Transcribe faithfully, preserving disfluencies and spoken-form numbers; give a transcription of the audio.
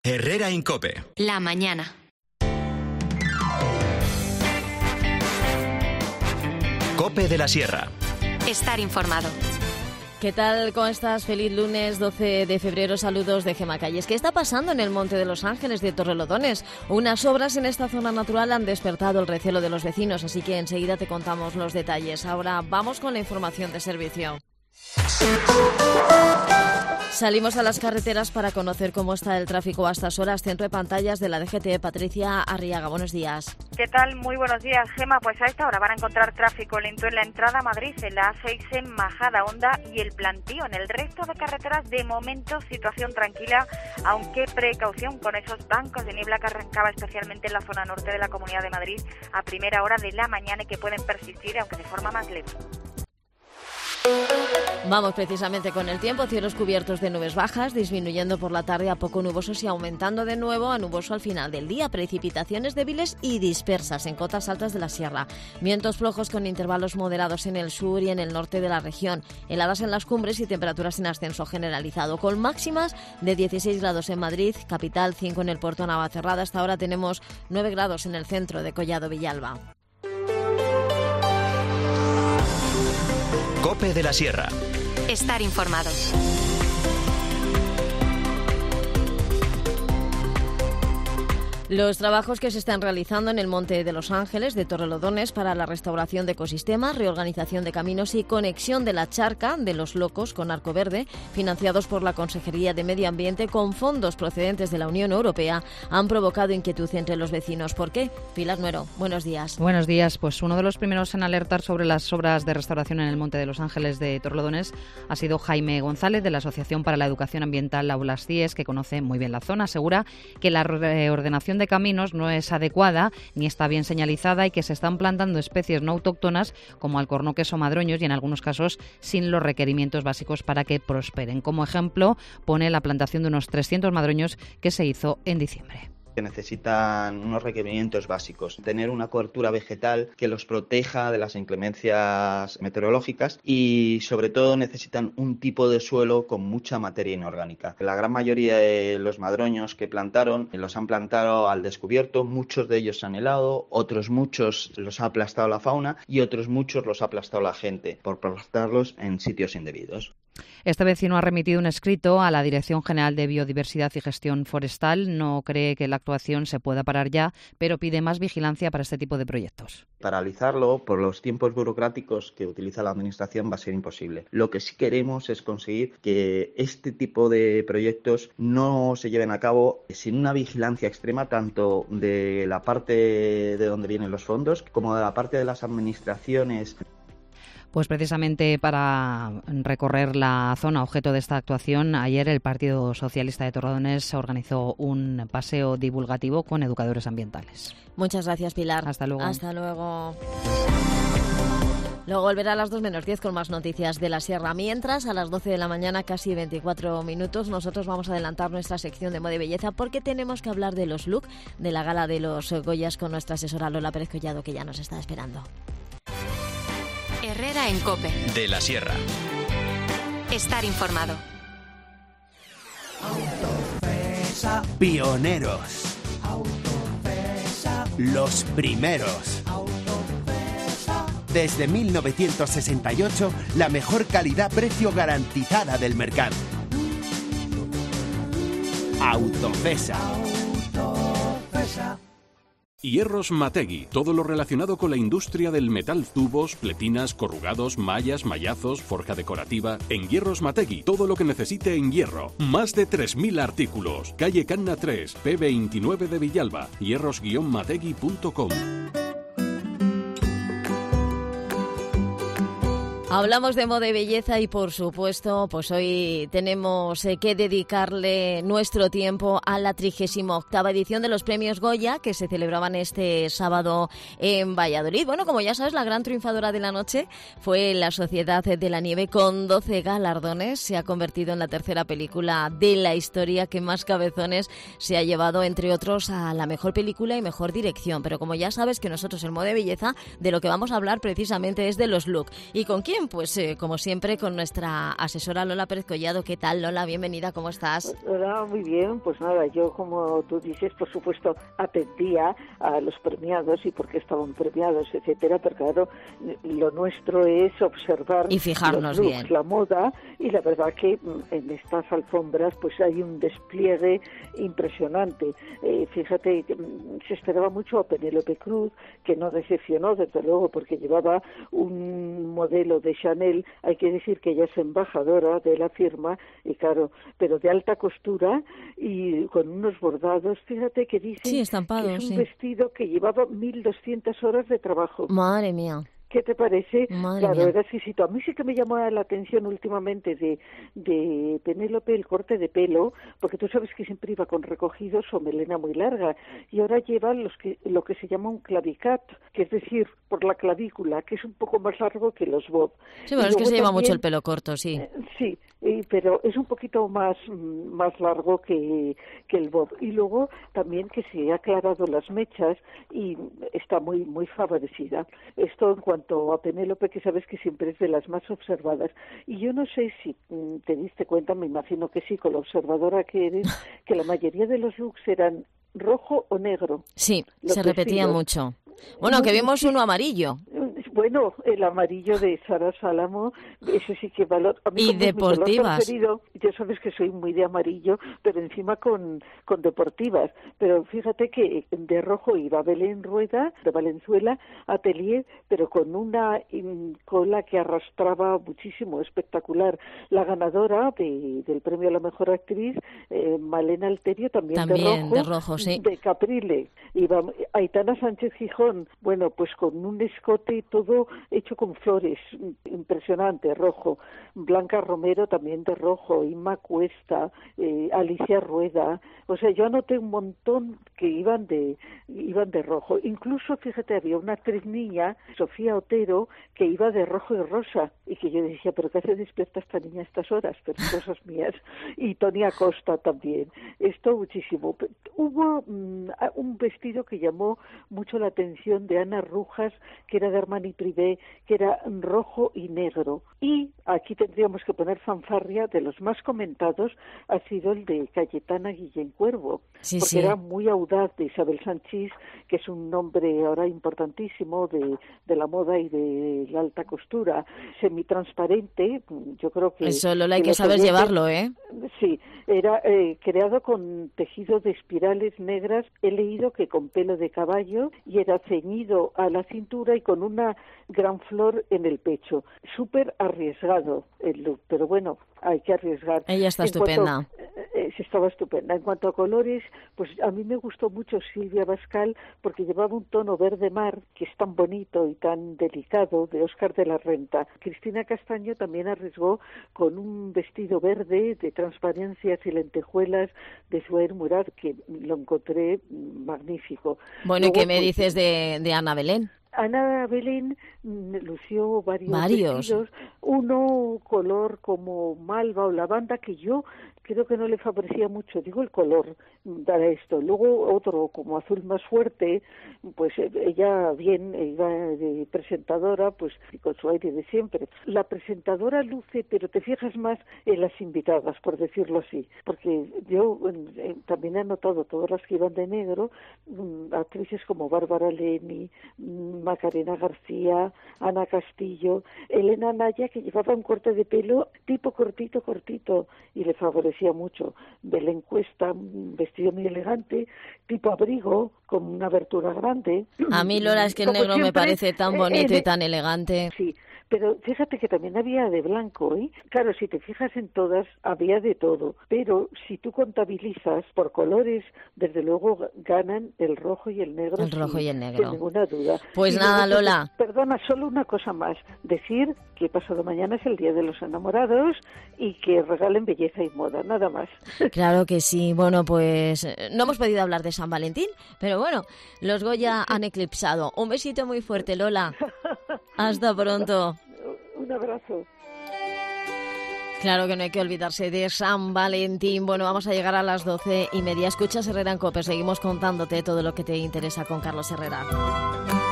Herrera en COPE. La mañana. COPE de la Sierra. Estar informado. ¿Qué tal? ¿Cómo estás? Feliz lunes doce de febrero. Saludos de Gema Calles. ¿Qué está pasando en el Monte de los Ángeles de Torrelodones? Unas obras en esta zona natural han despertado el recelo de los vecinos, así que enseguida te contamos los detalles. Ahora vamos con la información de servicio. Salimos a las carreteras para conocer cómo está el tráfico a estas horas. Centro de pantallas de la D G T. Patricia Arriaga, buenos días. ¿Qué tal? Muy buenos días, Gema. Pues a esta hora van a encontrar tráfico lento en la entrada a Madrid, en la A seis en Majada Honda y el Plantío. En el resto de carreteras, de momento, situación tranquila, aunque precaución con esos bancos de niebla que arrancaba especialmente en la zona norte de la Comunidad de Madrid a primera hora de la mañana y que pueden persistir, aunque de forma más leve. Vamos precisamente con el tiempo. Cielos cubiertos de nubes bajas, disminuyendo por la tarde a poco nubosos y aumentando de nuevo a nuboso al final del día. Precipitaciones débiles y dispersas en cotas altas de la sierra. Vientos flojos con intervalos moderados en el sur y en el norte de la región. Heladas en las cumbres y temperaturas en ascenso generalizado, con máximas de dieciséis grados en Madrid, capital, cinco en el puerto de Navacerrada. Hasta ahora tenemos nueve grados en el centro de Collado Villalba. COPE de la Sierra. Estar informado. Los trabajos que se están realizando en el Monte de los Ángeles de Torrelodones para la restauración de ecosistemas, reorganización de caminos y conexión de la charca de Los Locos con Arco Verde, financiados por la Consejería de Medio Ambiente con fondos procedentes de la Unión Europea, han provocado inquietud entre los vecinos. ¿Por qué? Pilar Nuero, buenos días. Buenos días. Pues uno de los primeros en alertar sobre las obras de restauración en el Monte de los Ángeles de Torrelodones ha sido Jaime González, de la Asociación para la Educación Ambiental Aulas CIES, que conoce muy bien la zona. Asegura que la reordenación de caminos no es adecuada ni está bien señalizada y que se están plantando especies no autóctonas como alcornoques o madroños y en algunos casos sin los requerimientos básicos para que prosperen. Como ejemplo pone la plantación de unos trescientos madroños que se hizo en diciembre. Que necesitan unos requerimientos básicos, tener una cobertura vegetal que los proteja de las inclemencias meteorológicas y sobre todo necesitan un tipo de suelo con mucha materia inorgánica. La gran mayoría de los madroños que plantaron los han plantado al descubierto, muchos de ellos se han helado, otros muchos los ha aplastado la fauna y otros muchos los ha aplastado la gente por plantarlos en sitios indebidos. Este vecino ha remitido un escrito a la Dirección General de Biodiversidad y Gestión Forestal. No cree que la actuación se pueda parar ya, pero pide más vigilancia para este tipo de proyectos. Paralizarlo por los tiempos burocráticos que utiliza la Administración va a ser imposible. Lo que sí queremos es conseguir que este tipo de proyectos no se lleven a cabo sin una vigilancia extrema tanto de la parte de donde vienen los fondos como de la parte de las administraciones. Pues precisamente para recorrer la zona objeto de esta actuación, ayer el Partido Socialista de Torrelodones organizó un paseo divulgativo con educadores ambientales. Muchas gracias, Pilar. Hasta luego. Hasta luego. Luego volverá a las dos menos diez con más noticias de la Sierra. Mientras, a las doce de la mañana, casi veinticuatro minutos, nosotros vamos a adelantar nuestra sección de moda y belleza porque tenemos que hablar de los look de la gala de los Goyas con nuestra asesora Lola Pérez Collado, que ya nos está esperando. Herrera en COPE. De la Sierra. Estar informado. Autofesa. Pioneros. Autofesa. Los primeros. Autofesa. Desde mil novecientos sesenta y ocho, la mejor calidad-precio garantizada del mercado. Autofesa. Autofesa. Hierros Mategui, todo lo relacionado con la industria del metal, tubos, pletinas, corrugados, mallas, mallazos, forja decorativa. En Hierros Mategui, todo lo que necesite en hierro. Más de tres mil artículos. Calle Canna tres, P veintinueve de Villalba. hierros guion mategui punto com. Hablamos de moda y belleza y, por supuesto, pues hoy tenemos eh, que dedicarle nuestro tiempo a la trigésima octava edición de los Premios Goya que se celebraban este sábado en Valladolid. Bueno, como ya sabes, la gran triunfadora de la noche fue La Sociedad de la Nieve con doce galardones. Se ha convertido en la tercera película de la historia que más cabezones se ha llevado, entre otros, a la mejor película y mejor dirección. Pero como ya sabes que nosotros en moda y belleza de lo que vamos a hablar precisamente es de los look. ¿Y con quién Bien, pues eh, como siempre con nuestra asesora Lola Pérez Collado. ¿Qué tal, Lola? Bienvenida, ¿cómo estás? Hola, muy bien. Pues nada, yo como tú dices, por supuesto, atendía a los premiados y por qué estaban premiados, etcétera, pero claro, lo nuestro es observar y fijarnos los looks, bien la moda, y la verdad que en estas alfombras pues hay un despliegue impresionante. Eh, fíjate, se esperaba mucho a Penélope Cruz, que no decepcionó, desde luego, porque llevaba un modelo de Chanel. Hay que decir que ella es embajadora de la firma, y claro, pero de alta costura y con unos bordados, fíjate que dicen sí, estampado, que es un sí. vestido que llevaba mil doscientas horas de trabajo. Madre mía. ¿Qué te parece? Madre claro, mía. era exquisito. A mí sí que me llamó la atención últimamente de, de Penélope el corte de pelo, porque tú sabes que siempre iba con recogidos o melena muy larga, y ahora lleva los que, lo que se llama un clavicat, que es decir, por la clavícula, que es un poco más largo que los bob. Sí, bueno, y es que se lleva también, mucho el pelo corto, sí. Eh, sí, eh, pero es un poquito más, más largo que, que el bob. Y luego también que se ha aclarado las mechas y está muy, muy favorecida. Esto en cuanto a Penélope, que sabes que siempre es de las más observadas. Y yo no sé si te diste cuenta, me imagino que sí, con la observadora que eres, que la mayoría de los looks eran rojo o negro. Sí, se repetía mucho. Bueno, que vimos uno amarillo. Bueno, el amarillo de Sara Salamo, ese sí que valor. A mí y como deportivas. Es mi color preferido, ya sabes que soy muy de amarillo, pero encima con, con deportivas. Pero fíjate que de rojo iba Belén Rueda, de Valenzuela, Atelier, pero con una in, cola que arrastraba muchísimo, espectacular. La ganadora de, del premio a la mejor actriz, eh, Malena Alterio, también, también de rojo, de rojo, sí. De Caprile. Iba Aitana Sánchez Gijón, bueno, pues con un escote todo hecho con flores, impresionante, rojo. Blanca Romero también de rojo, Inma Cuesta, eh, Alicia Rueda. O sea, yo anoté un montón que iban de iban de rojo. Incluso, fíjate, había una actriz niña, Sofía Otero, que iba de rojo y rosa, y que yo decía, ¿pero qué hace despierta esta niña a estas horas? Pero cosas mías. Y Tony Acosta también. Esto muchísimo. Hubo mm, un vestido que llamó mucho la atención de Ana Rujas, que era de Armani Privé, que era rojo y negro. Y aquí tendríamos que poner fanfarria, de los más comentados ha sido el de Cayetana Guillén Cuervo, sí, porque sí. era muy audaz, de Isabel Sanchís, que es un nombre ahora importantísimo de, de la moda y de la alta costura, semitransparente. Yo creo que eso Lola hay que que saber oyentes, llevarlo, ¿eh? Sí, era eh, creado con tejido de espirales negras. He leído que con pelo de caballo, y era ceñido a la cintura y con una gran flor en el pecho. Súper arriesgado el look, pero bueno, hay que arriesgar. Ella está en estupenda. Cuanto, eh, estaba estupenda. En cuanto a colores, pues a mí me gustó mucho Silvia Bascal, porque llevaba un tono verde mar, que es tan bonito y tan delicado, de Óscar de la Renta. Cristina Castaño también arriesgó con un vestido verde de transparencias y lentejuelas de Suair Murad, que lo encontré magnífico. Bueno, Luego, ¿y qué me pues, dices de, de Ana Belén? Ana Belén lució varios, varios vestidos, uno color como malva o lavanda, que yo creo que no le favorecía mucho, digo el color para esto. Luego otro como azul más fuerte, pues ella bien iba de presentadora, pues con su aire de siempre. La presentadora luce, pero te fijas más en las invitadas, por decirlo así, porque yo eh, también he notado todas las que iban de negro, mm, actrices como Bárbara Leni, mm, Macarena García, Ana Castillo, Elena Naya, que llevaba un corte de pelo tipo cortito, cortito, y le favorecía mucho. Belén Cuesta, un vestido muy elegante, tipo abrigo, con una abertura grande. A mí, Lola, es que el Como negro siempre, me parece tan bonito eh, y tan elegante. Sí, pero fíjate que también había de blanco, ¿eh? Claro, si te fijas en todas, había de todo, pero si tú contabilizas por colores, desde luego ganan el rojo y el negro. El rojo sin, y el negro. Sin ninguna duda. Pues y nada, luego, Lola. Perdona, solo una cosa más. Decir que pasado mañana es el Día de los Enamorados y que regalen belleza y moda, nada más. Claro que sí. Bueno, pues no hemos podido hablar de San Valentín, pero bueno, los Goya han eclipsado. Un besito muy fuerte, Lola. Hasta pronto. Un abrazo. Claro que no hay que olvidarse de San Valentín. Bueno, vamos a llegar a las doce y media. Escuchas Herrera en COPE. Seguimos contándote todo lo que te interesa con Carlos Herrera.